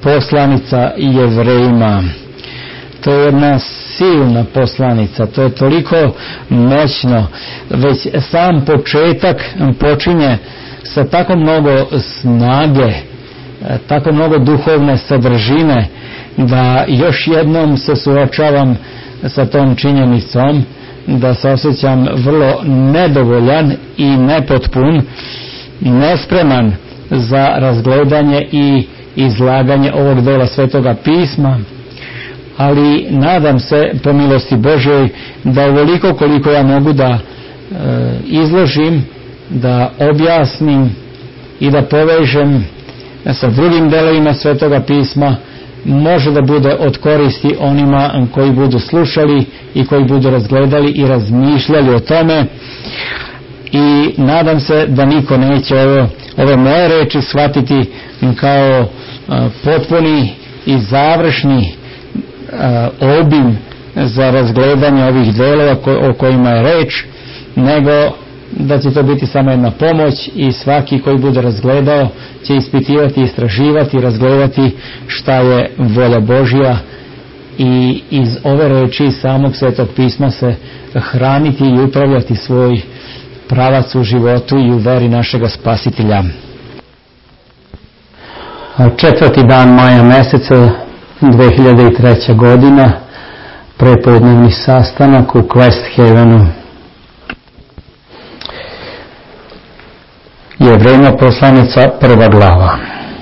poslanica Jevrejima. To je jedna silna poslanica, to je toliko moćno. Već sam početak počinje sa tako mnogo snage, tako mnogo duhovne sadržine, da još jednom se suočavam sa tom činjenicom da se osjećam vrlo nedovoljan i nepotpun, nespreman za razgledanje i izlaganje ovog dela Svetoga pisma, ali nadam se po milosti Božjoj da ovoliko koliko ja mogu da izložim, da objasnim i da povežem sa drugim delovima Svetoga pisma, može da bude od koristi onima koji budu slušali i koji budu razgledali i razmišljali o tome. I nadam se da niko neće ove moje reči shvatiti kao potpuni i završni obim za razgledanje ovih delova o kojima je reč, nego da će to biti samo jedna pomoć i svaki koji bude razgledao će ispitivati, istraživati, razgledati šta je volja Božja i iz ove reči samog Svetog pisma se hraniti i upravljati svoj pravac u životu i u veri našega Spasitelja. 4. dan maja meseca 2003. godina, prepodnevni sastanak u West Havenu. Jevrejima poslanica, 1. glava.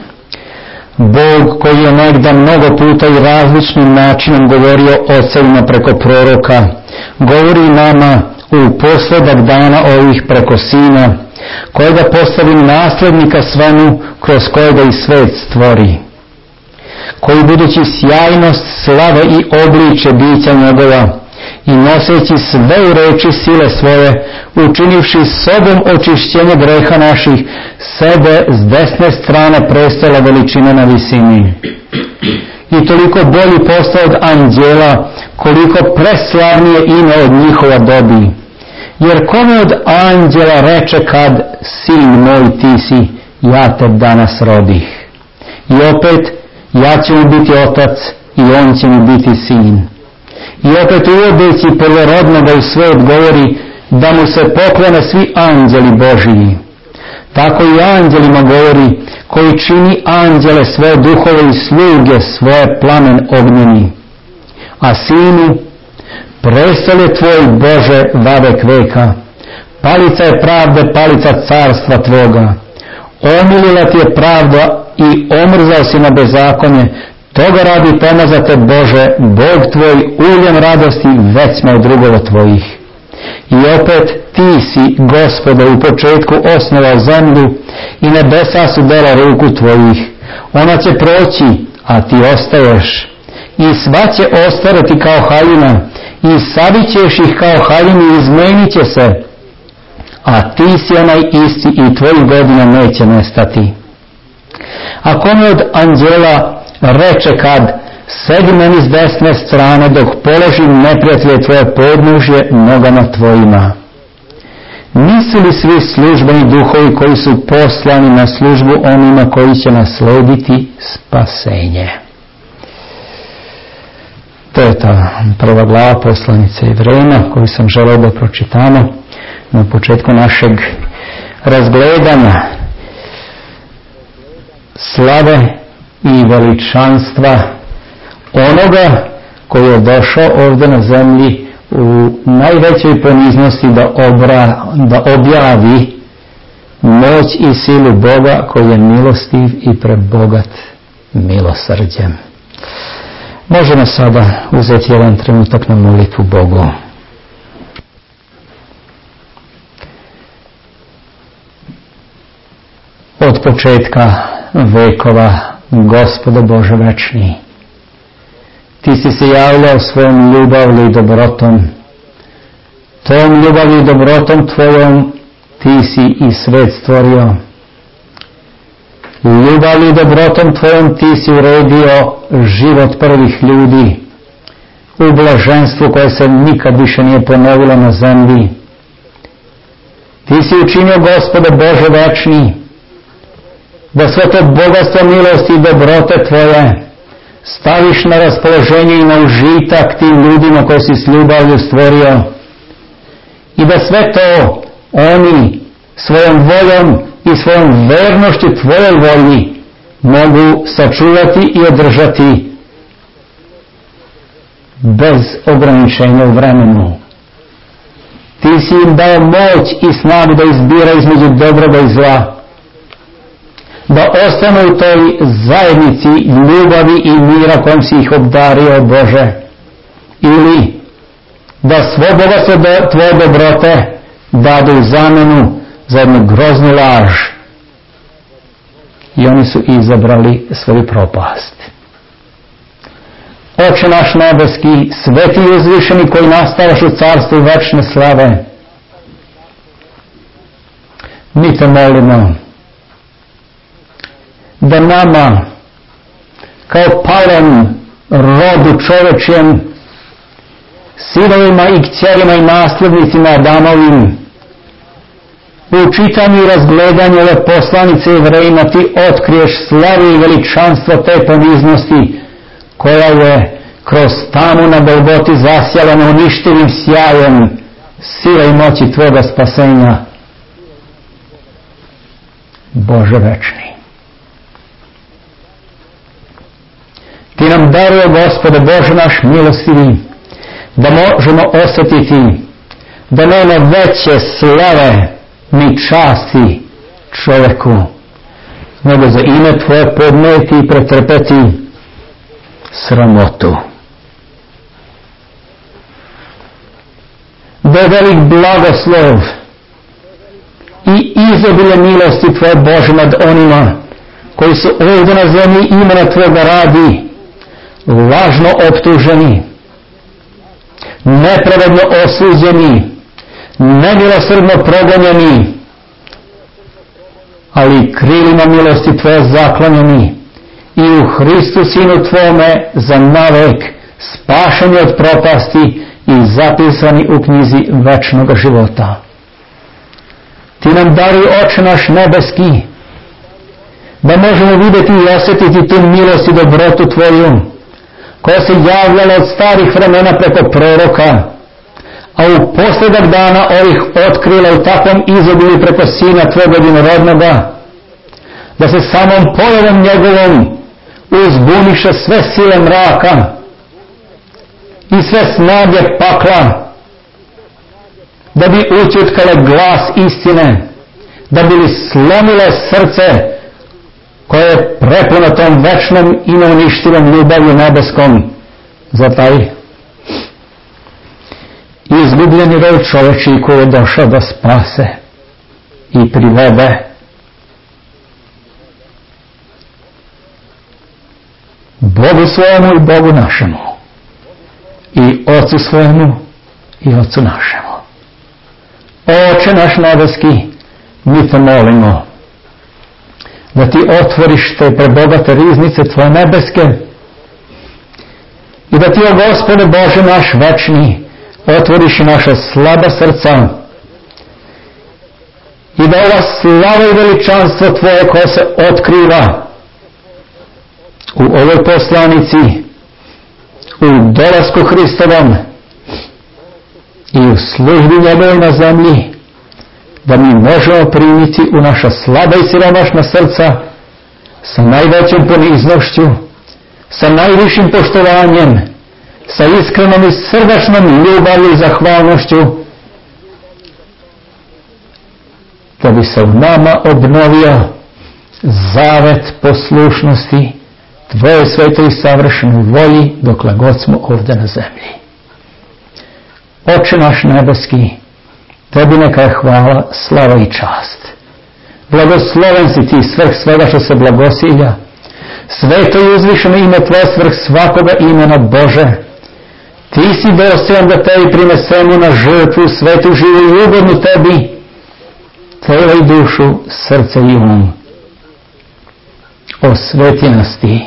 Bog koji je negda mnogo puta i različnim načinom govorio ocevima preko proroka, govori nama u posledak dana ovih preko Sina, kojega postavi naslednika svemu, kroz kojega i svet stvori, koji budući sjajnost, slave i obliče bića njegova i noseći sve u reči sile svoje, učinivši sobom očišćenje greha naših, sebe s desne strane prestola veličine na visini. I toliko bolji postao od anđela, koliko preslavnije ime od njihova dobi. Jer kome od anđela reče kad, sin moj ti si, ja te danas rodih. I opet, ja ću mu biti otac i on će mi biti sin. I opet uvodeći prvorodnoga u svet govori da mu se poklone svi anđeli Božiji. Tako i anđelima govori, koji čini anđele svoje duhove i sluge svoje plamen ognjeni. A Sinu, prestol je tvoj Bože vavek veka, palica je pravde, palica carstva tvoga. Omilila ti je pravda i omrzao si na bezakonje, toga radi pomaza te Bože, Bog tvoj uljem radosti vecma od drugova tvojih. I opet ti si, Gospode, u početku osnovao zemlju i nebesa su dela ruku tvojih. Ona će proći, a ti ostaješ. I sva će ostarati kao haljina, i savićeš ih kao haljinu i izmenit će se. A ti si onaj isti i tvojih godina neće nestati. A kome od anđela reče kad, sedi meni s desne strane dok položim neprijatelje tvoje podnožje nogama tvojima. Nisu li svi službeni duhovi koji su poslani na službu onima koji će naslediti spasenje? To je ta 1. glava poslanice Jevrejima koju sam želeo da pročitamo na početku našeg razgledanja slave i veličanstva onoga koji je došao ovdje na zemlji u najvećoj poniznosti da objavi moć i silu Boga koji je milostiv i prebogat milosrđem. Možemo sada uzeti jedan trenutak na molitvu Bogu. Od početka vekova, Gospode Bože večni, ti si se javljao svojom ljubavlju i dobrotom. Tom ljubavlju i dobrotom tvojom ti si i svet stvorio. Ljubavlju i dobrotom tvojom ti si uredio život prvih ljudi u blaženstvu koje se nikad više nije ponovilo na zemlji. Ti si učinio, Gospode Bože večni, da sve to bogatstvo milosti i dobrote Tvoje staviš na raspoloženje i na užitak tim ljudima koji si s ljubavlju stvorio i da sve to oni svojom voljom i svojom vernošću Tvojoj volji mogu sačuvati i održati bez ograničenja u vremenu. Ti si im dao moć i snagu da izbira između dobroga i zla, da ostanu u toj zajednici ljubavi i mira kojom si ih obdario, Bože, ili da svo bogatstvo Tvoje dobrote dadu u zamenu za jednu groznu laž i oni su izabrali svoju propast. Oče naš nebeski, sveti i uzvišeni koji nastavaš u carstvu večne slave, mi te molimo da nama kao palom rodu čovečijem, sinovima i kćerima i naslednicima Adamovim, u čitanju i razgledanju ove poslanice Jevrejima ti otkriješ slavu i veličanstvo te poniznosti koja je kroz tamu na Golgoti zasjala neuništivim sjajem sile i moći Tvoga spasenja. Bože večni, Ti nam daruje, Gospode Bože naš milostivi, da možemo osjetiti da nema veće slave ni časti čoveku, nego za ime Tvoje podnijeti i pretrpeti sramotu. Da je velik blagoslov i izobilje milosti Tvoje, Bože, nad onima koji su ovdje na zemlji imena Tvoga radi lažno optuženi, nepravedno osuđeni, nemilosrdno progonjeni, ali krilima milosti Tvoje zaklonjeni i u Hristu Sinu Tvome za navek spašeni od propasti i zapisani u knjizi večnog života. Ti nam daruj, Oče naš nebeski, da možemo vidjeti i osjetiti tu milost i dobrotu Tvoju, koja se javljala od starih vremena preko proroka, a u posljedak dana ovih otkrila u takvom izobilju preko Sina Tvoga jedinorodnoga, da se samom pojavom njegovom uzbuniše sve sile mraka i sve snage pakla, da bi ućutkale glas istine, da bi li slomile srce koje je prepuno tom večnom i neuništivom ljubavlju nebeskom za taj izgubljeni rod čovečiji koji je došao da spase i privede Bogu svojemu i Bogu našemu i Otcu svojemu i Otcu našemu. Oče naš nebeski, mi te molimo da ti otvoriš te prebogate riznice Tvoje nebeske i da ti, o Gospode Bože naš večni, otvoriš i naša slaba srca i da ova slava i veličanstvo Tvoje koje se otkriva u ovoj poslanici, u dolasku Hristovom i u službi njegovoj na zemlji, da mi možemo primiti u naša slaba i siromašna srca sa najvećom poniznošću, sa najvišim poštovanjem, sa iskrenom i srdačnom ljubavlju i zahvalnošću, da bi se u nama obnovio zavet poslušnosti Tvoje svetoj i savršenoj volji dokle god smo ovdje na zemlji. Oče naš nebeski, Tebi neka je hvala, slava i čast. Blagosloven si Ti svrh svega što se blagosilja. Sveto i uzvišeno ime Tvoje svrh svakoga imena, Bože. Ti si dostojan da Tebi prinesemo na žrtvu svetu, živu i ugodnu Tebi, telo i dušu, srce i um. Osveti nas Ti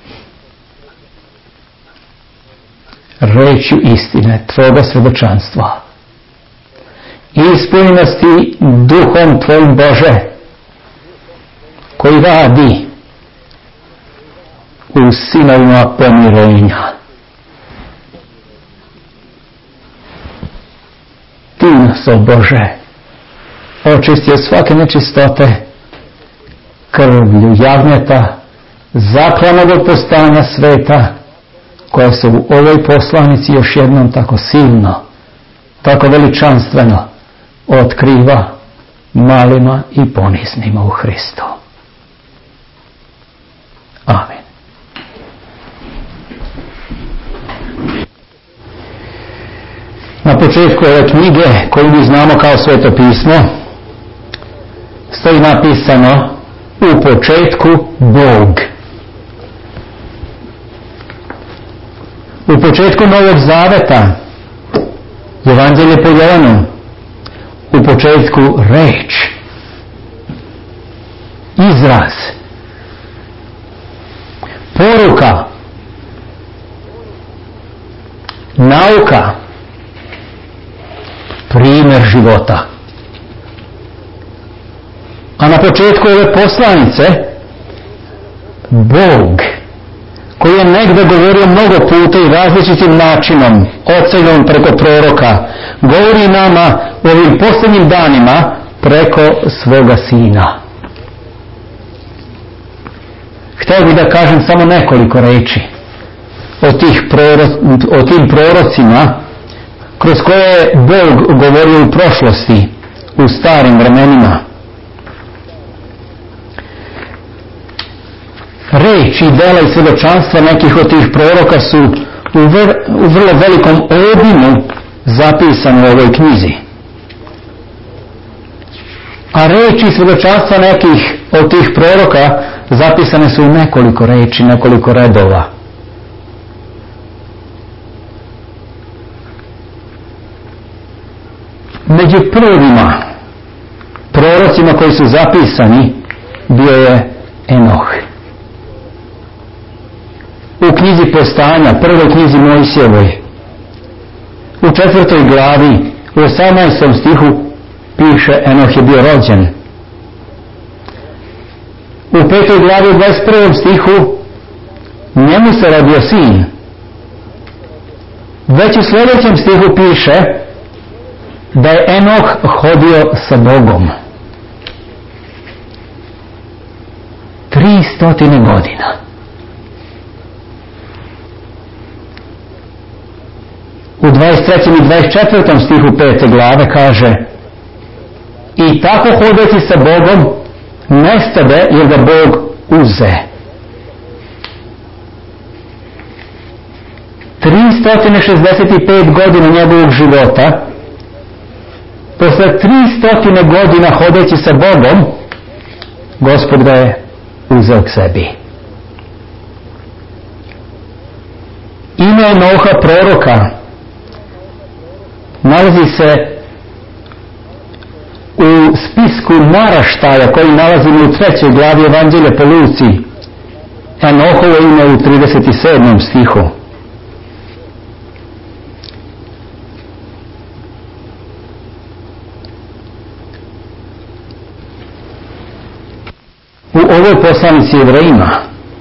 rečju istine Tvoga svjedočanstva. Ispuni nas Ti duhom Tvojim, Bože, koji radi u sinovima pomirenja. Ti nas, o Bože, očisti od svake nečistote krvlju jagnjeta, zaklanog od postojanja sveta, koja se u ovoj poslanici još jednom tako silno, tako veličanstveno otkriva malima i poniznima u Hristu. Amen. Na početku ove knjige, koju mi znamo kao Sveto pismo, stoji napisano: u početku Bog. U početku Novog Zaveta, Evanđelje po Jovanu, u početku reč, izraz, poruka, nauka, primjer života. A na početku ove poslanice Bog, koji je negdje govorio mnogo puta i različitim načinom, ocenom preko proroka, govori nama u ovim posljednjim danima preko svoga Sina. Htio bih da kažem samo nekoliko reči o tim prorocima kroz koje je Bog govorio u prošlosti, u starim vremenima. Reč i dela i svjedočanstva nekih od tih proroka su u vrlo velikom obimu zapisane u ovoj knjizi. A reči i svjedočanstva nekih od tih proroka zapisane su u nekoliko reči, nekoliko redova. Među prvima prorocima koji su zapisani bio je Enoh. U knjizi Postanja, prvoj knjizi Mojsijevoj, u 4. glavi, u 18. stihu piše: Enoh je bio rođen. U 5. glavi, u 21. stihu, njemu se rodio sin. Već u sljedećem stihu piše da je Enoh hodio sa Bogom 300 godina. U 23. i 24. stihu 5. glave kaže: i tako hodeći sa Bogom nestade jer ga Bog uze. 365 godina njegovog života, posle 300 godina hodeći sa Bogom, Gospod ga je uzeo k sebi. Ime Enoha proroka nalazi se u spisku naraštaja koji nalazimo u 3. glavi Evanđelja po Luci. Enohovo ime u 37. stihu. U ovoj poslanici Jevrejima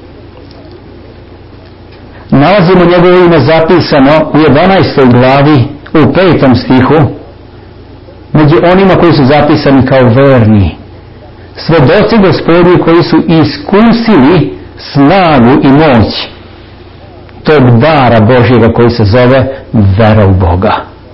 nalazimo njegovo ime zapisano u 11. glavi u 5. stihu, među onima koji su zapisani kao verni, svedoci Gospodnji koji su iskusili snagu i moć tog dara Božjega koji se zove vera u Boga.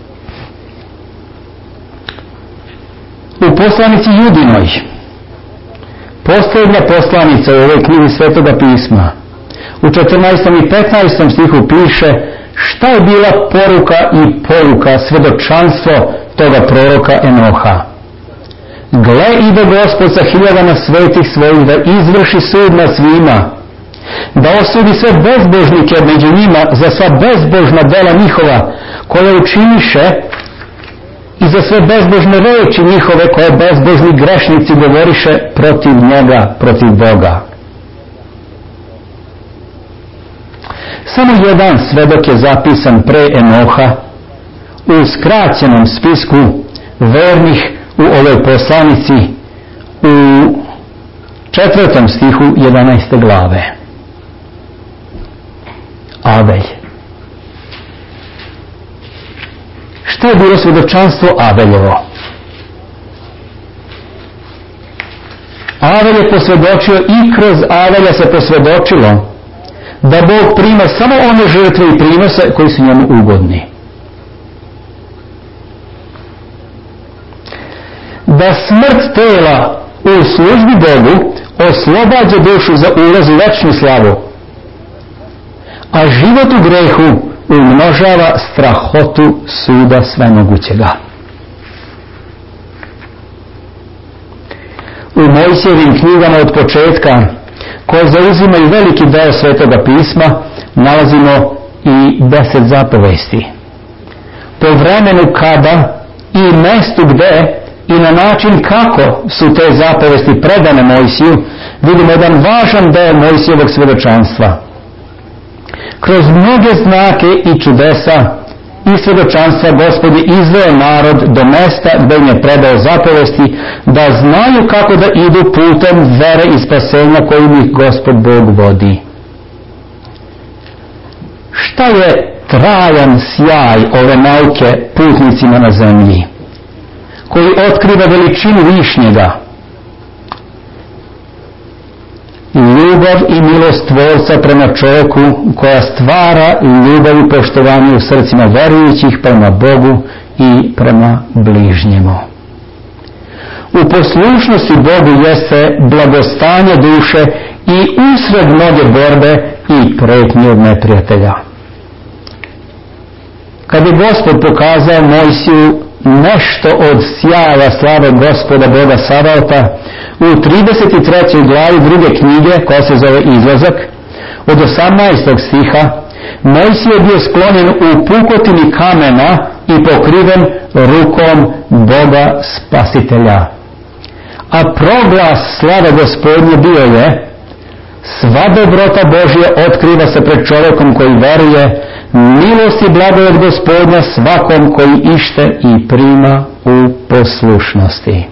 U poslanici Judinoj, posljednja poslanica u ovoj knjizi Svetoga pisma, u 14. i 15. stihu piše šta je bila poruka i poruka, svedočanstvo toga proroka Enoha. Gle, ide Gospod sa hiljadama svetih svojih da izvrši sud na svima, da osudi sve bezbožnike među njima za sva bezbožna dela njihova koje učiniše i za sve bezbožne reči njihove koje bezbožni grešnici govoriše protiv njega, protiv Boga. Samo jedan svedok je zapisan pre Enoha u skraćenom spisku vernih u ovoj poslanici u 4. stihu 11. glave. Abelj. Šta je bilo svjedočanstvo Abeljevo? Abelj je posvjedočio i kroz Abelja se posvjedočilo da Bog prima samo one žrtve i prinose koji su njemu ugodni. Da smrt tela u službi Bogu oslobađa dušu za ulaz u večnu slavu, a život u grehu umnožava strahotu suda svemogućega. U Mojsijevim knjigama od početka, koje zauzimaju veliki deo Svetoga pisma, nalazimo i 10 zapovesti. Po vremenu kada i mestu gde i na način kako su te zapovesti predane Mojsiju, vidimo jedan važan deo Mojsijevog svjedočanstva. Kroz mnoge znake i čudesa i svjedočanstva Gospod je izveo narod do mesta gdje im je predao zapovesti da znaju kako da idu putem vere i spasenja kojim ih Gospod Bog vodi. Šta je trajan sjaj ove nauke putnicima na zemlji, koji otkriva veličinu višnjega? Ljubav i milost Tvorca prema čovjeku, koja stvara ljubav i poštovanje u srcima verujućih prema Bogu i prema bližnjemu. U poslušnosti Bogu jeste blagostanje duše i usred mnoge borbe i pretnje od neprijatelja. Kad je Gospod pokazao Mojsiju nešto od sjaja slave Gospoda Boga Savaota, u 33. glavi 2. knjige, koja se zove Izlazak, od 18. stiha, Mojsije je bio sklonjen u pukotini kamena i pokriven rukom Boga Spasitelja. A proglas slave Gospodnje bio je: sva dobrota Božja otkriva se pred čovjekom koji veruje, milost i blagodat Gospodnja svakom koji ište i prima u poslušnosti.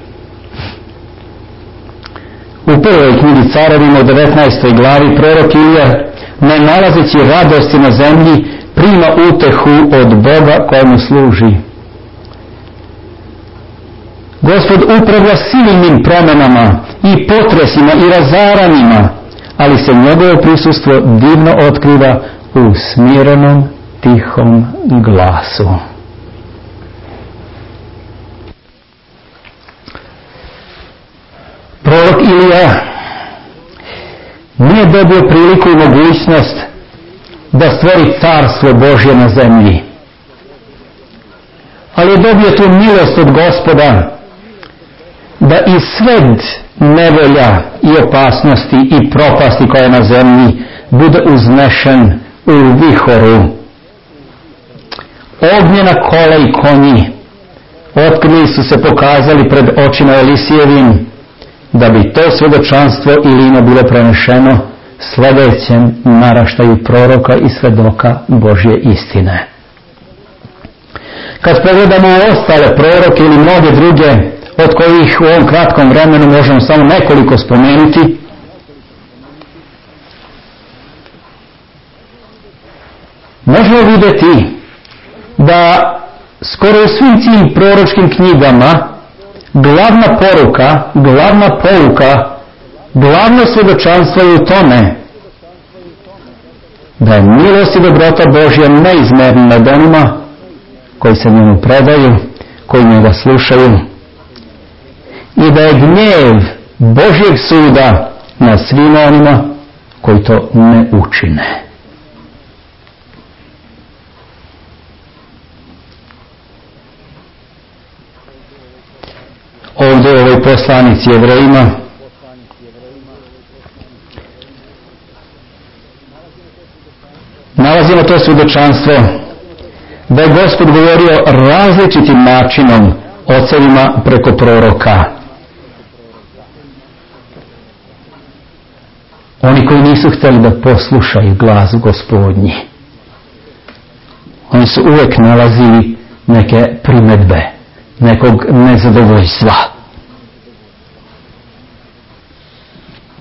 U prvoj knjizi Carovima u 19. glavi prorok Ilija, ne nalazeći radosti na zemlji, prima utehu od Boga kojemu služi. Gospod upravlja silnim promjenama i potresima i razaranjima, ali se njegovo prisustvo divno otkriva u smirenom, tihom glasu. Prorok Ilija nije dobio priliku i mogućnost da stvori carstvo Božje na zemlji, ali je dobio tu milost od Gospoda da i sred nevolja i opasnosti i propasti koja je na zemlji bude uznešen u vihoru. Ognjena kola i konji otkrili su se pokazali pred očima Elisijevim, da bi to svjedočanstvo Ilijino bilo prenešeno sljedećem naraštaju proroka i svedoka Božje istine. Kad pogledamo ostale proroke ili mnoge druge, od kojih u ovom kratkom vremenu možemo samo nekoliko spomenuti, možemo vidjeti da skoro u svim tim proročkim knjigama glavna poruka, glavna pouka, glavno svjedočanstvo je u tome da je milost i dobrota Božja neizmjerna nad onima koji se njemu predaju, koji njega slušaju, i da je gnjev Božjeg suda na svima onima koji to ne učine. Ovdje u ovoj poslanici Jevrejima nalazimo to svjedočanstvo da je Gospod govorio različitim načinom ocevima preko proroka. Oni koji nisu htjeli da poslušaju glas Gospodnji, oni su uvijek nalazili neke primedbe, nekog nezadovoljstva.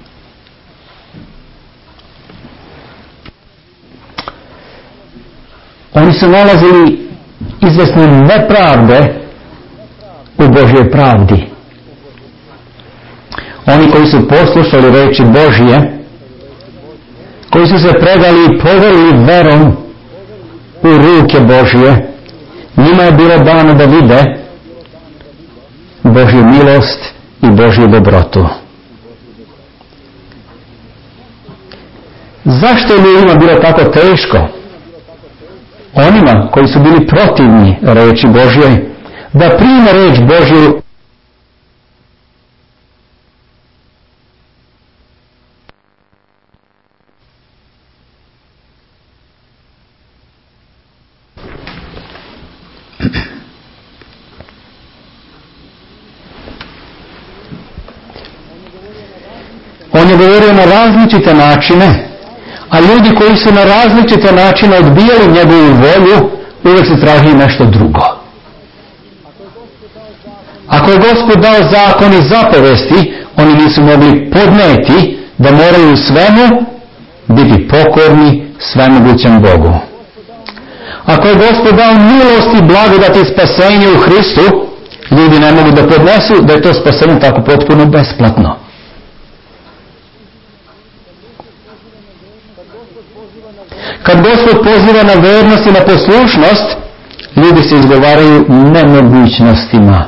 Oni su nalazili izvesne nepravde u Božjoj pravdi. Oni koji su poslušali reči Božje, koji su se predali i poverili verom u ruke Božje, njima je bilo dano da vide Božju milost i Božju dobrotu. Zašto je ljudima bilo tako teško, onima koji su bili protivni reči Božje, da prime reč Božju? On je govorio na različite načine, a ljudi koji su na različite načine odbijali njegovu volju, uvijek su tražili nešto drugo. Ako je Gospod dao zakon i zapovesti, oni nisu mogli podneti da moraju u svemu biti pokorni svemogućem Bogu. Ako je Gospod dao milost i blagodat i spasenje u Hristu, ljudi ne mogu da podnesu da je to spasenje tako potpuno besplatno. Kad Gospod poziva na vernost i na poslušnost, ljudi se izgovaraju nemogućnostima.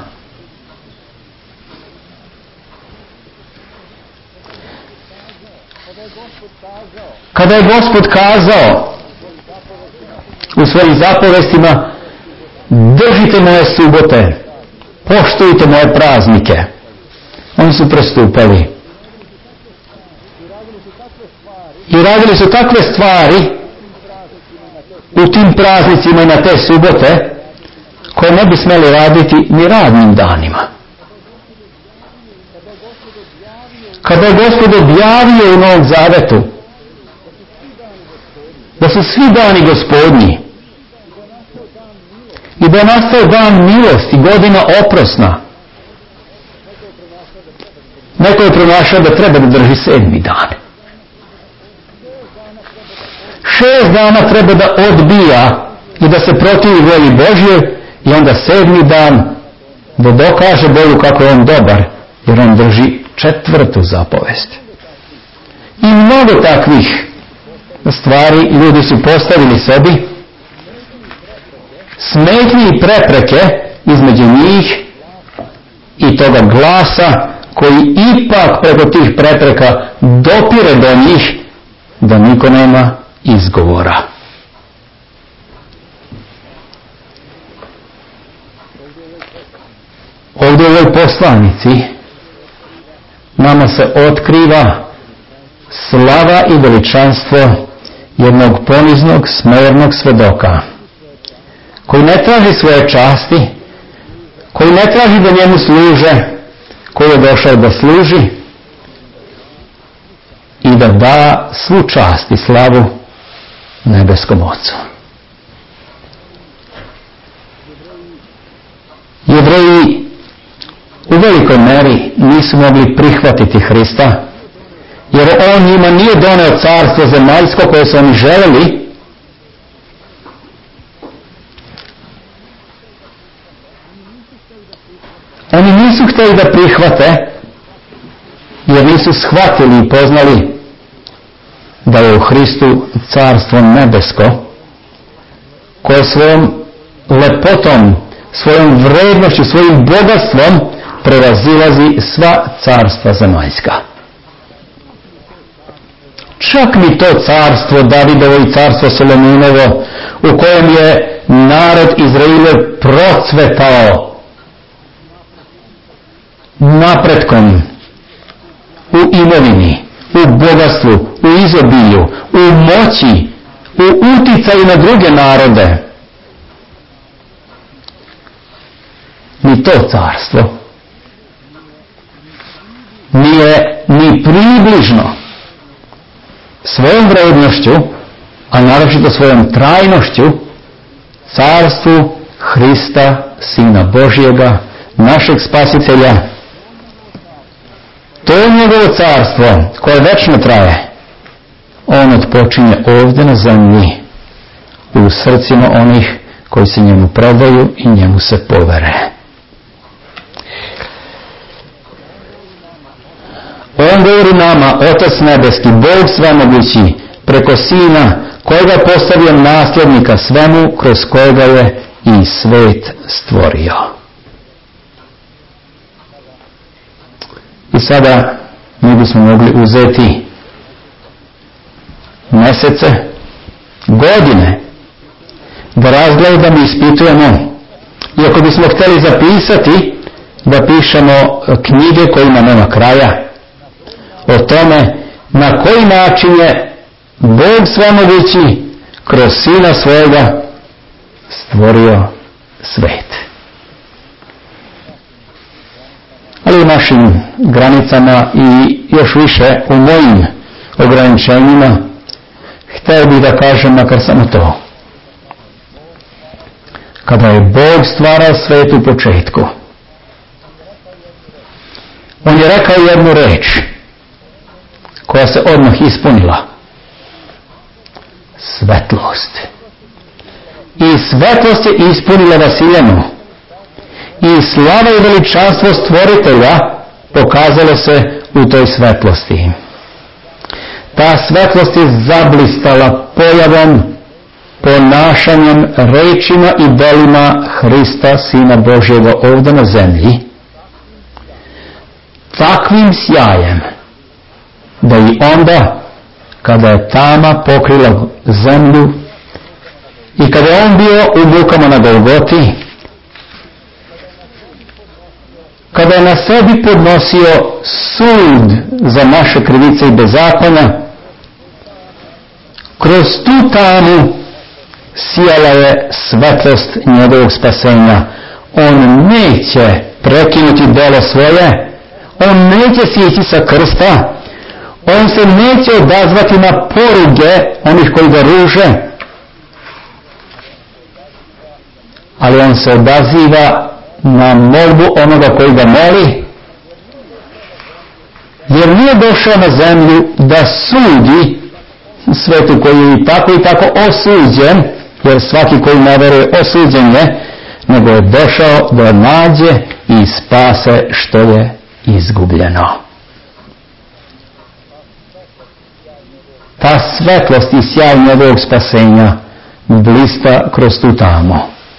Kada je Gospod kazao u svojim zapovestima: držite moje subote, poštujte moje praznike, oni su prestupali i radili su takve stvari u tim praznicima i na te subote koje ne bi smeli raditi ni radnim danima. Kada je Gospod objavio u Novom Zavetu da su svi dani Gospodnji i da je nastao dan milosti, godina oprosna, neko je pronašao da treba da drži 7. dan. 6 dana treba da odbija i da se protivi volji Božjoj i onda 7. dan da dokaže Bogu kako je on dobar, jer on drži 4. zapovest. I mnogo takvih stvari ljudi su postavili sebi, smetnje i prepreke između njih i toga glasa koji ipak preko tih prepreka dopire do njih, da niko nema izgovora. Ovdje u ovoj poslanici nama se otkriva slava i veličanstvo jednog poniznog, smernog svedoka, koji ne traži svoje časti, koji ne traži da njemu služe, koji je došao da služi i da da svu čast i slavu nebeskom Ocu. Jevreji u velikoj meri nisu mogli prihvatiti Hrista, jer on njima nije doneo carstvo zemaljsko koje su oni želeli, oni nisu htjeli da prihvate, jer nisu shvatili i poznali da je u Hristu carstvo nebesko, koje svojom lepotom, svojom vrednošću, svojim bogatstvom prevazilazi sva carstva zemaljska. Čak ni to carstvo Davidovo i carstvo Solomonovo, u kojem je narod Izraelov procvetao napretkom, u imovini, u bogatstvu, u izobilju, u moći, u uticaju na druge narode. Ni to carstvo nije ni približno svojom vrednošću, a naročito svojom trajnošću, carstvu Hrista, Sina Božjega, našeg Spasitelja. To je njegovo carstvo koje večno traje. On odpočinje ovdje na zemlji. u srcima onih koji se njemu predaju i njemu se povere. On govori nama, Otac nebeski, Bog svemogući, preko Sina, kojega je postavio nasljednika svemu, kroz kojega je i svet stvorio. I sada mi bismo mogli uzeti mesece, godine, da razgledamo i ispitujemo. I ako bismo htjeli zapisati, da pišemo knjige kojima nema kraja, o tome na koji način je Bog svemogući kroz Sina svojega stvorio svet. Ali u našim granicama i još više u mojim ograničenjima htio bih da kažem makar samo to. Kada je Bog stvarao svet u početku, on je rekao jednu reč koja se odmah ispunila. Svetlost. I svetlost je ispunila Vasiljanu. I slava i veličanstvo stvoritelja pokazalo se u toj svetlosti. Ta svetlost je zablistala pojavom, ponašanjem, rečima i delima Hrista, Sina Božjega, ovdje na zemlji. Takvim sjajem da i onda kada je tama pokrila zemlju i kada je on bio u mukama na Golgoti, kada je na sebi podnosio sud za naše krivice i bezakonja, kroz tu tamu sijala je svetlost njegovog spasenja. On neće prekinuti delo svoje, on neće sići sa krsta, on se neće odazvati na poruge onih koji ga ruže, ali on se odaziva na molbu onoga koji ga moli, jer nije došao na zemlju da sudi svetu koji je i tako osuđen, jer svaki koji ne veruje osuđen je, nego je došao da nađe i spase što je izgubljeno. Ta svetlost i sjaj njegovog spasenja blista kroz tu tamu.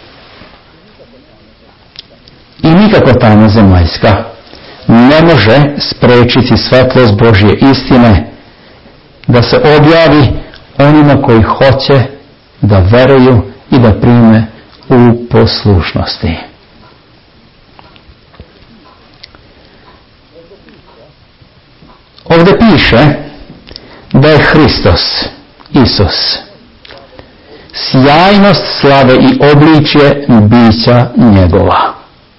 I nikako tama zemaljska ne može sprečiti svetlost Božje istine da se objavi onima koji hoće da veruju i da prime u poslušnosti. Ovdje piše da je Hristos, Isus, sjajnost slave i obličje bića njegova.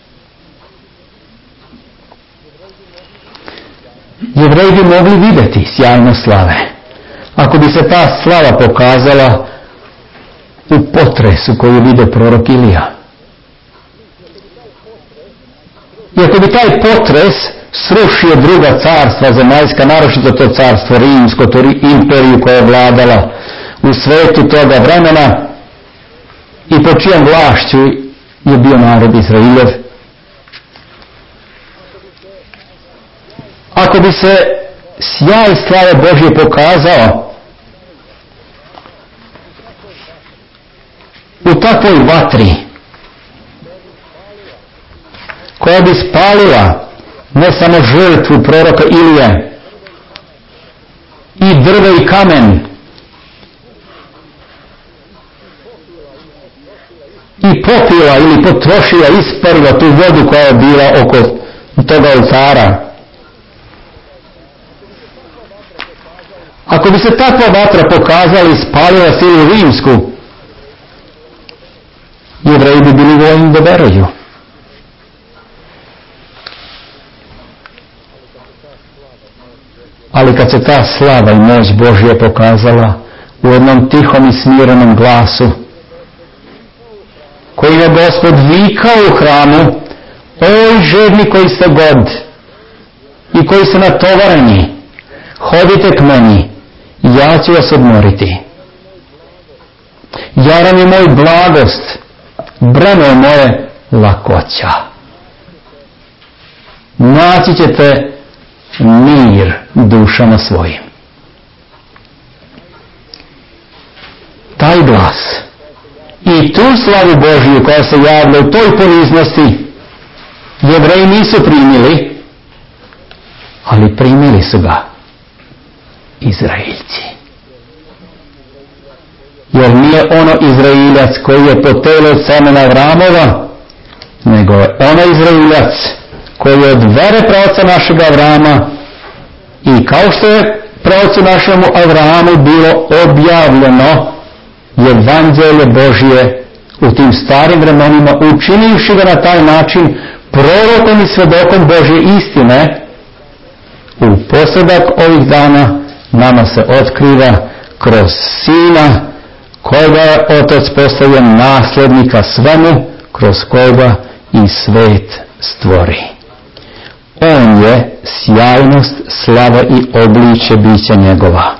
Jevreji bi mogli vidjeti sjajnost slave. Ako bi se ta slava pokazala u potresu koju vide prorok Ilija. I ako bi taj potres srušio druga carstva zemaljska, naročito to carstvo rimsko, to imperiju koja je vladala u svetu toga vremena i po čijom vlašću je bio narod Izrailjev. Ako bi se sjaj slave Božje pokazao u takvoj vatri koja bi spalila ne samo žrtvu proroka Ilije i drvo i kamen i popila ili potrošila, isparila tu vodu koja je bila oko toga oltara. Ako bi se takva vatra pokazala i spalila silu rimsku, Jevreji bi bili voljni da veruju. Ali kad se ta slava i moć Božja pokazala u jednom tihom i smirenom glasu, koji je Gospod vikao u hramu: oj žedni koji ste god i koji ste natovareni, hodite k meni, ja ću vas odmoriti. Ja moj blagost, breme moje lakoća. Naći ćete mir dušama svojim. Taj glas i tu slavu Božiju koja se javlja u toj poniznosti Jevreji nisu primili, ali primili su ga Izraeljci. Jer nije ono Izraeljac koji je potelo od semena Avramova, nego je ono Izraeljac koji je od vere praoca našeg Avrama, i kao što je praocu našemu Avramu bilo objavljeno Evanđelje Božje u tim starim vremenima, učinivši ga na taj način prorokom i svedokom Božje istine, u posljedak ovih dana nama se otkriva kroz Sina, kojega je Otac postavio naslednika svemu, kroz kojega i svet stvori. On je sjajnost, slava i obličje bića njegova.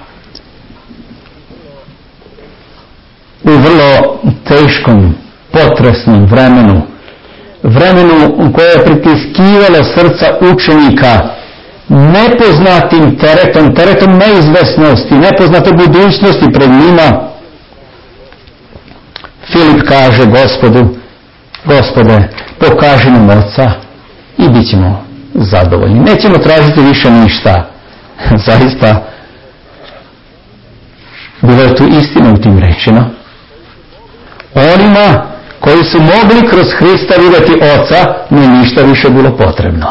U vrlo teškom, potresnom vremenu koje je pritiskivalo srca učenika nepoznatim teretom neizvesnosti, nepoznate budućnosti pred njima, Filip kaže Gospode, pokaži nam Oca i bit ćemo zadovoljni. Nećemo tražiti više ništa. Zaista, bilo je tu istina u tim rečima. Onima koji su mogli kroz Hrista vidjeti Oca, nije ništa više bilo potrebno.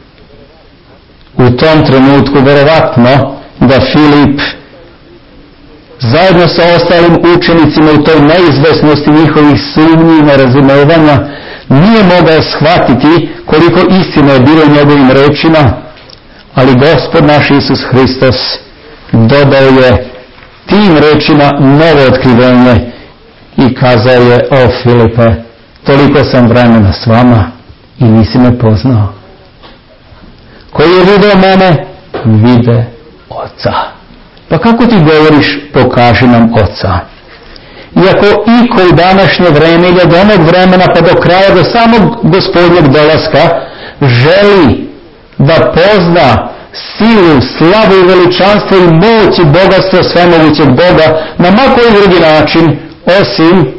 U tom trenutku verovatno da Filip zajedno sa ostalim učenicima u toj neizvesnosti njihovih sumnji i nerazumevanja nije mogao shvatiti koliko istine je bilo u njegovim rečima, ali Gospod naš Isus Hristos dodao je tim rečima novo otkrivenje i kazao je: o Filipe, toliko sam vremena s vama i nisi me poznao. Koji je vidio mene, vide Oca. Pa kako ti govoriš pokaži nam Oca? Iako iko u današnje vreme ili od onog vremena pa do kraja, do samog Gospodnjeg dolaska, želi da pozna silu, slavu i veličanstvo i moć i bogatstvo svemogućeg Boga na makoj drugi način, osim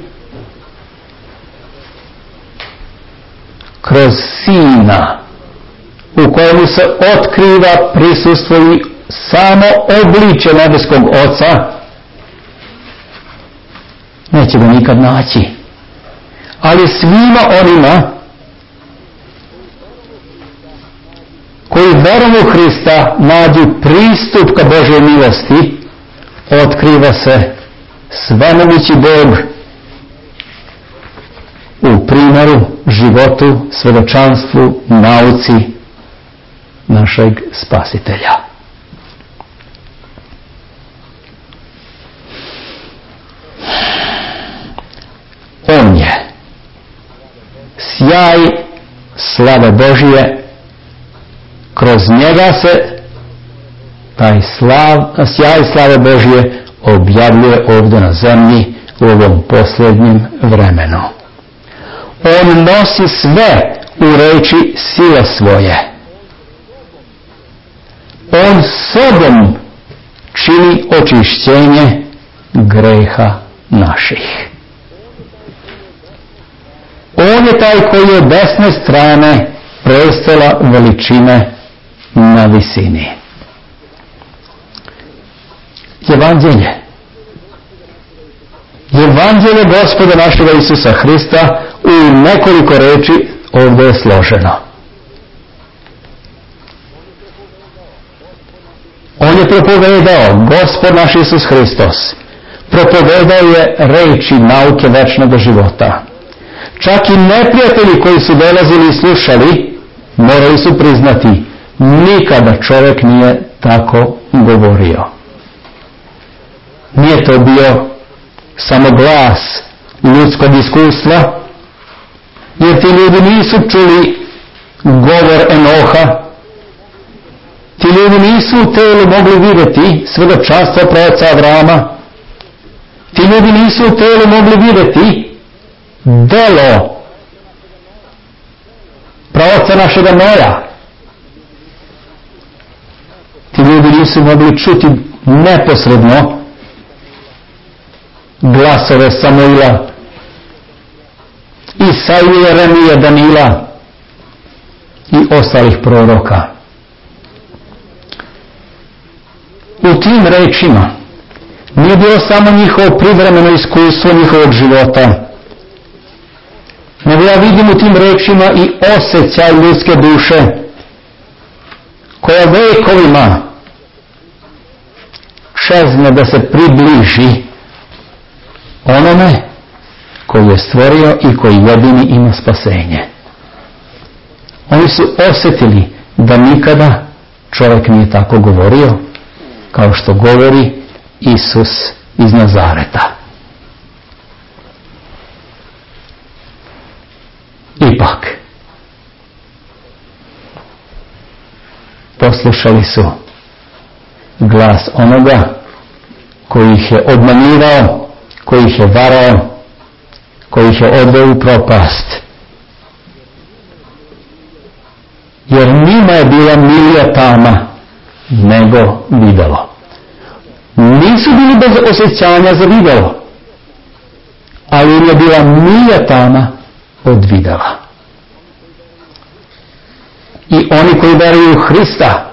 kroz Sina, u kojemu se otkriva prisustvo i samo obličje nebeskog Oca, neće ga nikad naći. Ali svima onima koji verom u Hrista nađu pristup ka Božoj milosti, otkriva se svemogući Bog u primjeru, životu, svedočanstvu, nauci našeg Spasitelja. On je sjaj slave Božije, kroz njega se taj sjaj slave Božije objavljuje ovdje na zemlji u ovom posljednjem vremenu. On nosi sve u reči sile svoje. On sobom čini očišćenje greha naših. On je taj koji je desne strane prestola veličine na visini. Evanđelje Gospoda našega Isusa Hrista u nekoliko reči ovdje je složeno. On je propovedao, Gospod naš Isus Hristos, propovedao je reči nauke večnog života. Čak i neprijatelji koji su dolazili i slušali, morali su priznati, nikada čovjek nije tako govorio. Nije to bio samo glas ljudskog iskustva, jer ti ljudi nisu čuli govor Enoha, ti ljudi nisu u telu mogli vidjeti svedočanstvo praoca Avrama, Ti ljudi nisu u telu mogli vidjeti delo praoca našega Noja. Ti ljudi nisu mogli čuti neposredno glasove Samuila, Isaije, Jeremije, Danila i ostalih proroka. U tim rečima nije bilo samo njihovo privremeno iskustvo njihovog života, nego ja vidim u tim rečima i osjećaj ljudske duše koja vekovima šezne da se približi onome koji je stvorio i koji jedini ima spasenje. Oni su osjetili da nikada čovjek nije tako govorio kao što govori Isus iz Nazareta. Ipak, poslušali su glas onoga koji ih je obmanjivao, koji ih je varao, koji ih je odveo u propast. Jer njima je bila milija tama nego videlo. Nisu bili bez osjećanja za videlo, ali im je bila milija tama od videla. I oni koji veruju u Hrista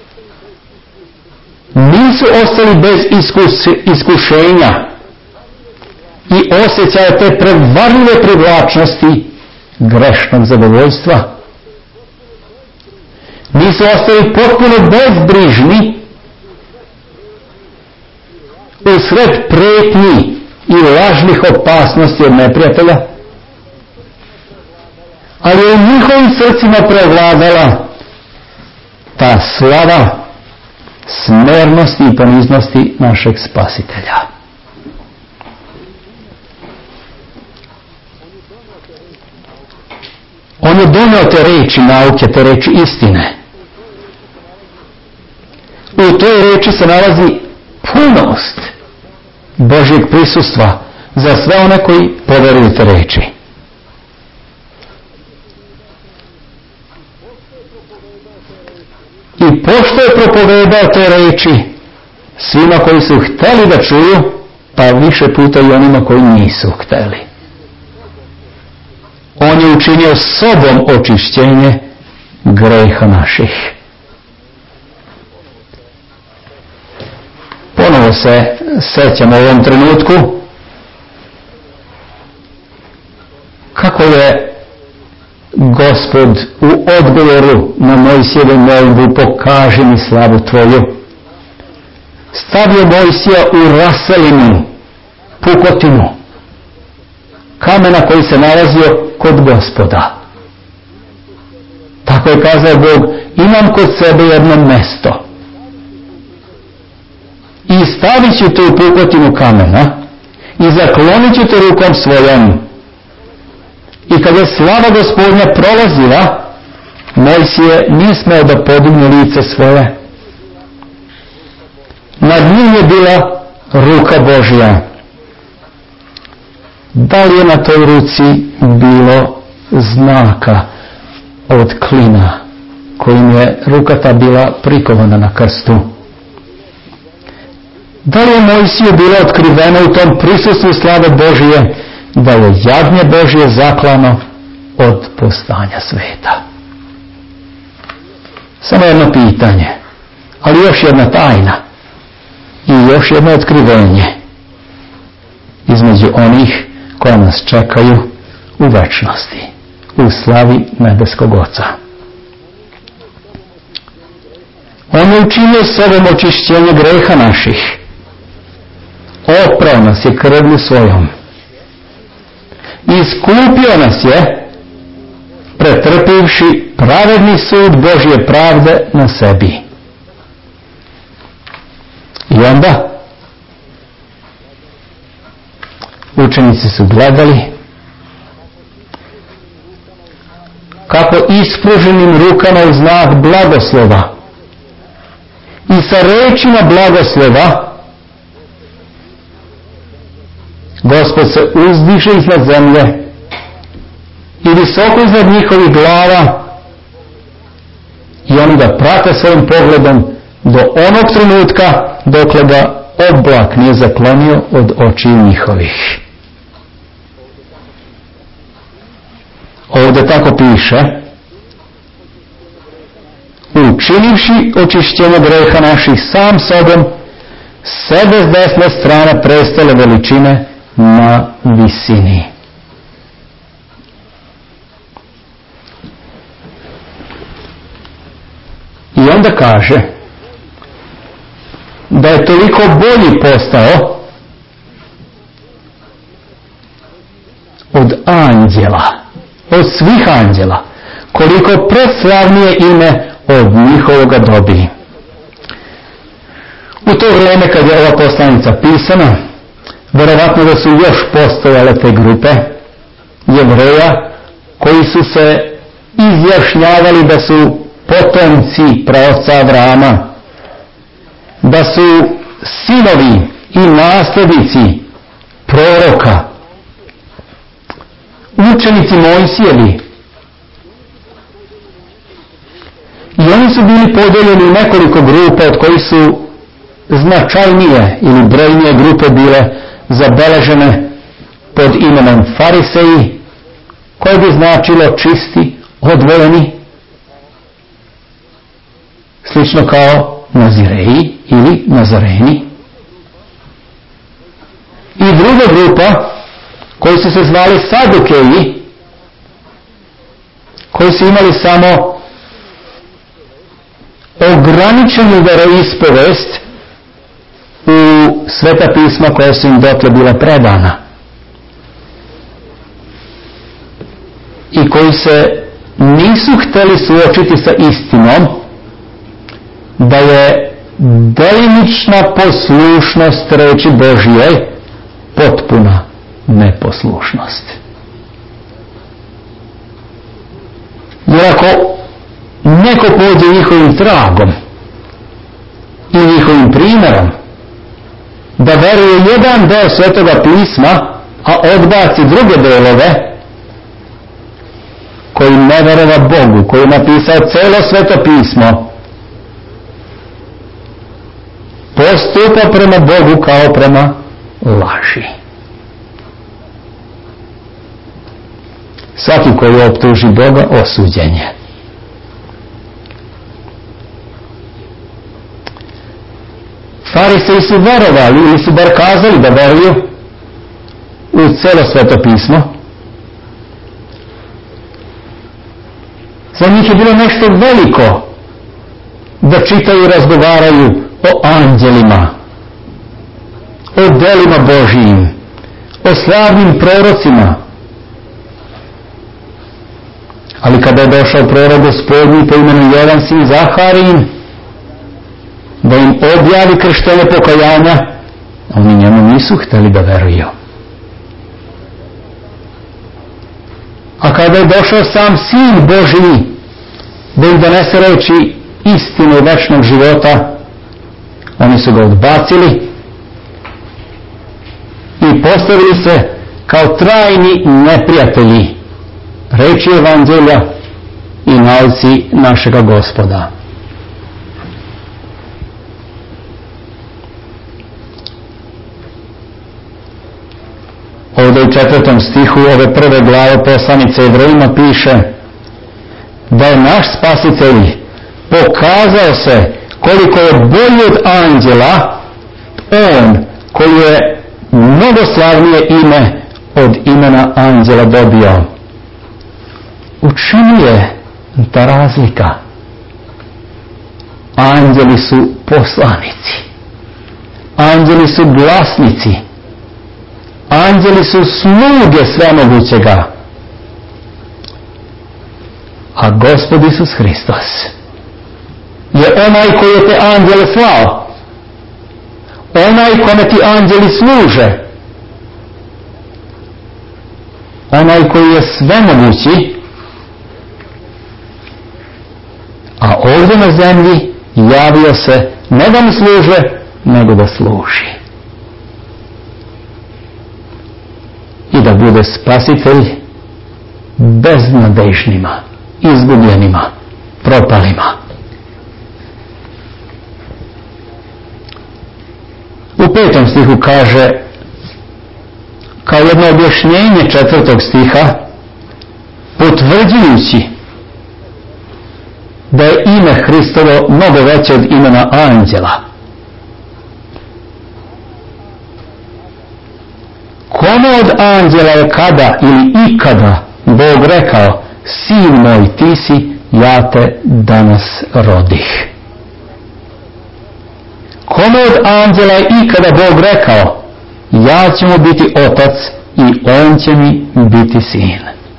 nisu ostali bez iskušenja i osjećaja te prevarljive privlačnosti grešnog zadovoljstva. Nisu ostali potpuno bezbrižni usred pretnji i lažnih opasnosti od neprijatelja, ali je u njihovim srcima prevladala ta slava smernosti i poniznosti našeg Spasitelja. On je donio te reči nauke, te reči istine. U toj reči se nalazi punost Božjeg prisustva za sve one koji poveruju te reči. I pošto je propovedao te reči svima koji su hteli da čuju, pa više puta i onima koji nisu hteli. On je učinio sobom očišćenje greha naših. Ponovo se sećamo u ovom trenutku kako je Gospod u odgovoru na Mojsijevu molbu pokaži mi slavu tvoju stavio Mojsija u raselinu, pukotinu kamena koji se nalazio kod Gospoda. Tako je kazao Bog, imam kod sebe jedno mesto i stavit ću te u pukotinu kamena i zaklonit ću te rukom svojom. I kada je slava Gospodnja prolazila, Mojsije nije smeo da podigne lice svoje. Nad njim je bila ruka Božja. Da li je na toj ruci bilo znaka od klina kojim je ruka ta bila prikovana na krstu? Da li je Mojsiju bilo otkriveno u tom prisustvu slave Božije da je jagnje Božje zaklano od postanja sveta? Samo jedno pitanje, ali još jedna tajna i još jedno otkrivenje između onih koja nas čekaju u večnosti, u slavi nebeskog Oca. On je učinio sobom očišćenje greha naših, oprao nas je krvlju svojom, iskupio nas je pretrpivši pravedni sud Božje pravde na sebi. I onda učenici su gledali kako ispruženim rukama u znak blagoslova i sa rečima blagoslova Gospod se uzdiže iznad zemlje i visoko iznad njihovih glava i oni ga prate svojim pogledom do onog trenutka dokle ga oblak nije zaklonio od očiju njihovih. Ovdje tako piše: učinivši očišćenje greha naših sam sobom, sebe s desne strane prestole veličine na visini. I onda kaže da je toliko bolji postao od anđela, od svih anđela, koliko preslavnije ime od njihovoga dobi. U to vrijeme kad je ova poslanica pisana, vjerovatno da su još postojale te grupe Jevreja koji su se izjašnjavali da su potomci praoca Avrama, da su sinovi i nasljednici proroka, učenici Mojsijevi. I oni su bili podijeljeni u nekoliko grupa, od kojih su značajnije ili brojnije grupe bile zabeležene pod imenom Fariseji, koje bi značilo čisti, odvojeni, slično kao Nazireji ili Nazareni. I druga grupa koji su se zvali Sadukeji, koji su imali samo ograničenu veroispovest u sveta pisma koja su im dotle bila predana i koji se nisu htjeli suočiti sa istinom da je delimična poslušnost reči Božjoj potpuna neposlušnost. Jer ako neko pođe njihovim tragom i njihovim primjerom da veruje jedan deo svetoga pisma, a odbaci druge delove, koji ne verova Bogu, koji je napisao celo sveto pismo, postupa prema Bogu kao prema laži. Svaki koji optuži Boga osuđen je. Fariseji su verovali ili su bar kazali da veruju u celo sveto pismo. Za njih je bilo nešto veliko da čitaju i razgovaraju o anđelima, o delima Božijim, o slavnim prorocima. Ali kada je došao prorok Gospodnji po imenu Jovan sin Zaharijin da im objavi krštenje pokajanja, oni njemu nisu htjeli da veruju. A kada je došao sam Sin Božji da im donese reči istine večnog života, oni su ga odbacili i postavili se kao trajni neprijatelji reči evanđelja i nauci našega Gospoda. Ovdje u 4. stihu ove prve glave poslanice Jevrejima piše da je naš spasitelj pokazao se koliko je bolji od anđela, on koji je mnogo slavnije ime od imena anđela dobio. U čemu je ta razlika? Anđeli su poslanici, anđeli su glasnici, anđeli su sluge svemogućega, a Gospod Isus Hristos je onaj koji je te anđele slao, onaj kome ti anđeli služe, onaj koji je svemogući, a ovdje na zemlji javio se ne da mu služe, nego da služi. i da bude spasitelj beznadežnima, izgubljenima, propalima. U 5. stihu kaže, kao jedno objašnjenje 4. stiha, potvrđujući da je ime Hristovo mnogo veće od imena anđela. Kome od anđela je kada ili ikada Bog rekao, sin moj ti si, ja te danas rodih? Kome od anđela je ikada Bog rekao, ja ću mu biti otac i on će mi biti sin?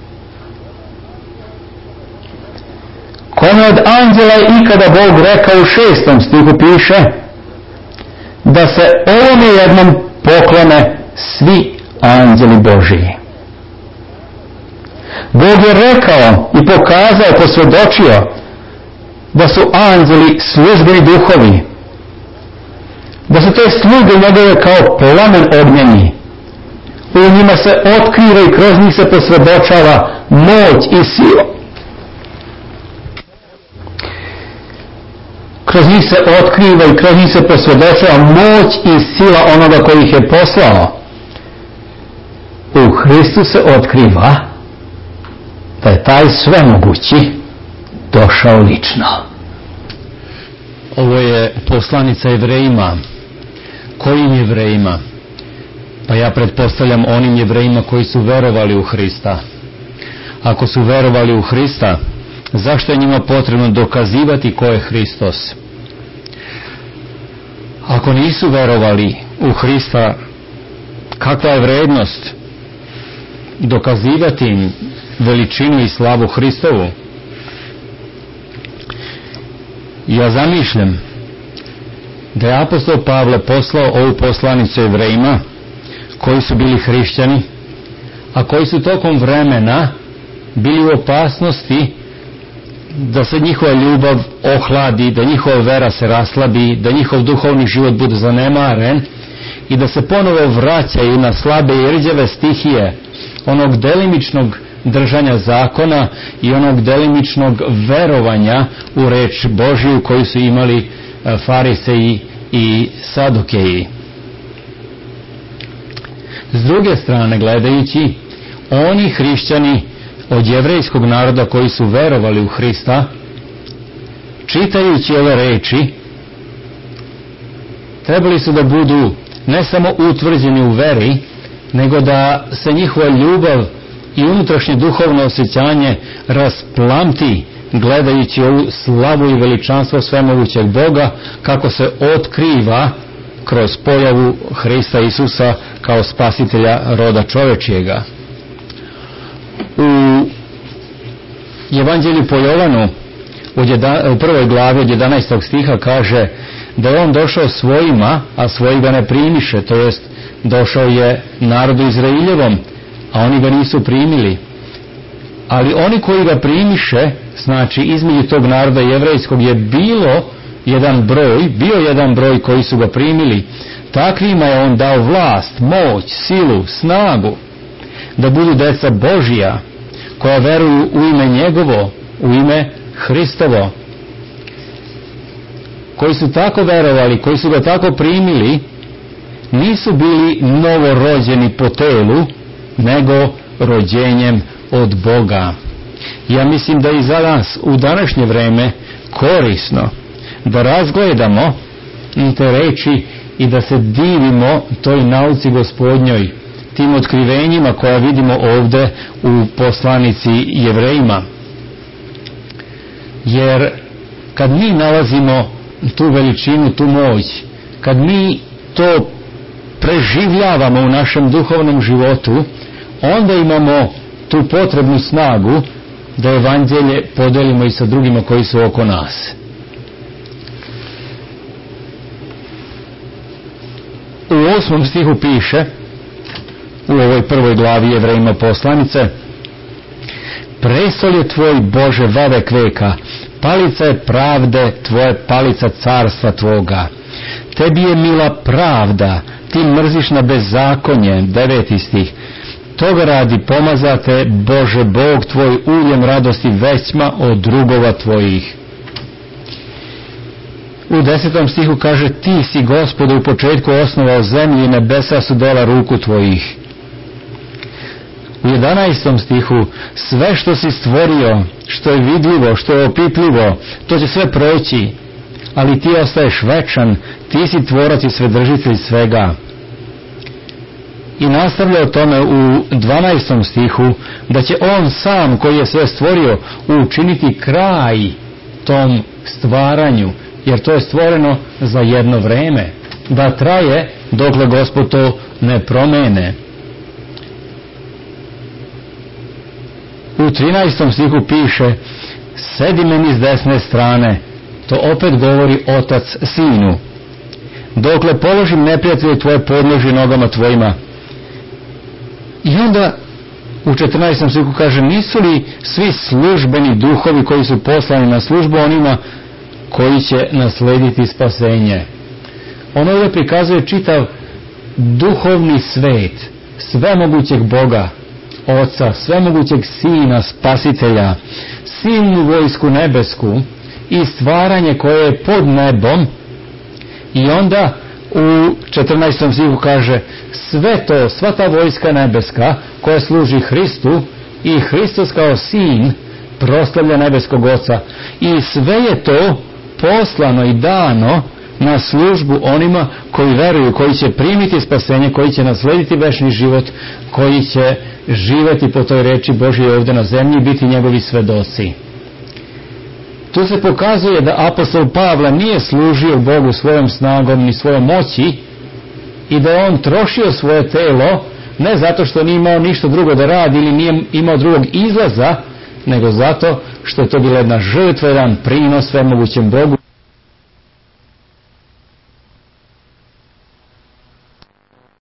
Kome od anđela je ikada Bog rekao, u 6. stihu piše, da se ovome jednom poklone svi anđeli Božiji? Bog je rekao i pokazao, posvjedočio da su anđeli službeni duhovi, da su te sluge njegove kao plamen ognjeni. U njima se otkriva i kroz njih se posvjedočava moć i sila. Kroz njih se otkriva i kroz njih se posvjedočava moć i sila onoga koji ih je poslao. U Hristu se otkriva da je taj svemogući došao lično. Ovo je poslanica Jevrejima. Kojim Jevrejima? Pa ja pretpostavljam onim Jevrejima koji su verovali u Hrista. Ako su verovali u Hrista, zašto je njima potrebno dokazivati ko je Hristos? Ako nisu verovali u Hrista, kakva je vrednost dokazivati im veličinu i slavu Hristovu? Ja zamišljam da je apostol Pavle poslao ovu poslanicu Jevrejima koji su bili hrišćani, a koji su tokom vremena bili u opasnosti da se njihova ljubav ohladi, da njihova vera se raslabi, da njihov duhovni život bude zanemaren i da se ponovo vraćaju na slabe i rđave stihije onog delimičnog držanja zakona i onog delimičnog verovanja u reč Božiju koju su imali fariseji i sadukeji. S druge strane gledajući, oni hrišćani od jevrejskog naroda koji su verovali u Hrista, čitajući ove reči, trebali su da budu ne samo utvrđeni u veri, nego da se njihova ljubav i unutrašnje duhovno osjećanje rasplamti gledajući ovu slavu i veličanstvo svemogućeg Boga kako se otkriva kroz pojavu Hrista Isusa kao spasitelja roda čovečijega. U Evanđelju po Jovanu u 1. glavi od 11. stiha kaže da je on došao svojima, a svoji ga ne primiše, to jest došao je narodu Izraeljevom, a oni ga nisu primili. Ali oni koji ga primiše, znači između tog naroda jevrejskog je bio jedan broj koji su ga primili. Takvima je on dao vlast, moć, silu, snagu da budu deca Božija, koja veruju u ime njegovo, u ime Hristovo. Koji su tako verovali, koji su ga tako primili, nisu bili novorođeni po telu, nego rođenjem od Boga. Ja mislim da i za nas u današnje vreme korisno da razgledamo te reči i da se divimo toj nauci Gospodnjoj, tim otkrivenjima koja vidimo ovde u poslanici Jevrejima. Jer kad mi nalazimo tu veličinu, tu moć, kad mi to preživljavamo u našem duhovnom životu, onda imamo tu potrebnu snagu da evanđelje podelimo i sa drugima koji su oko nas. U 8. stihu piše, u ovoj 1. glavi Jevrejima poslanice: prestol je tvoj, Bože, vavek veka, palica je pravde tvoje, palica carstva tvoga. Tebi je mila pravda, ti mrziš na bezakonje. 9. stih. toga radi pomazate, Bože Bog tvoj, uljem radosti većma od drugova tvojih. U 10. stihu kaže: Ti si, Gospode, u početku osnovao zemlju i nebesa su dela ruku tvojih. U 11. stihu: Sve što si stvorio, što je vidljivo, što je opipljivo, to će sve proći, ali ti ostaješ večan, ti si tvorac i svedržitelj svega. I nastavlja o tome u 12. stihu da će on sam, koji je sve stvorio, učiniti kraj tom stvaranju, jer to je stvoreno za jedno vreme, da traje dokle Gospod to ne promene. U 13. stihu piše: Sedi meni s desne strane, to opet govori Otac Sinu, dokle položim neprijatelje tvoje podloži nogama tvojima. I onda u 14. stihu kaže: Nisu li svi službeni duhovi koji su poslani na službu onima koji će naslediti spasenje? Ono ovdje prikazuje čitav duhovni svet, svemogućeg Boga, Oca, svemogućeg Sina, Spasitelja, silnu vojsku nebesku i stvaranje koje je pod nebom. I onda u 14. stihu kaže: sve to, sva ta vojska nebeska koja služi Hristu i Hristos kao Sin proslavlja nebeskog Oca, i sve je to poslano i dano na službu onima koji veruju, koji će primiti spasenje, koji će naslediti večni život, koji će živjeti po toj reči Božje ovdje na zemlji i biti njegovi svedoci. Tu se pokazuje da apostol Pavle nije služio Bogu svojom snagom ni svojom moći i da je on trošio svoje telo ne zato što nije imao ništa drugo da radi ili nije imao drugog izlaza, nego zato što je to bila jedna žrtva, jedan prinos svemogućem Bogu.